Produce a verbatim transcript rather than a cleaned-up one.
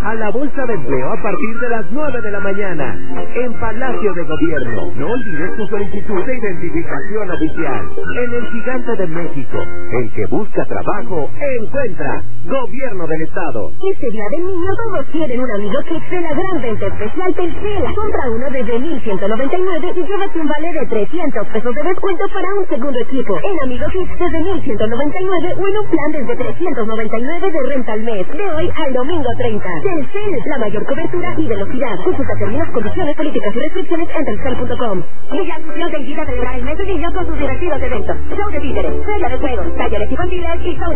a la Bolsa de Empleo a partir de las nueve de la mañana en Palacio de Gobierno. No olvides tu solicitud de identificación oficial. En el Gigante de México, el que busca trabajo, encuentra. Gobierno del Estado. Este día del niño todos quieren un amigo Kicks de la gran venta especial Telcel. Compra uno desde mil ciento noventa y nueve y llévate un vale de trescientos pesos de descuento para un segundo equipo. En Amigo Kicks desde mil ciento noventa y nueve o en un plan desde trescientos noventa y nueve de renta al mes. De hoy al domingo treinta. Telcel, la mayor cobertura y velocidad. Consulta términos, condiciones, políticas y restricciones en telcel punto com. Y anuncio te invita a celebrar el mes de niños con sus divertidos eventos. Show de títeres, feria de juegos, talleres infantiles y show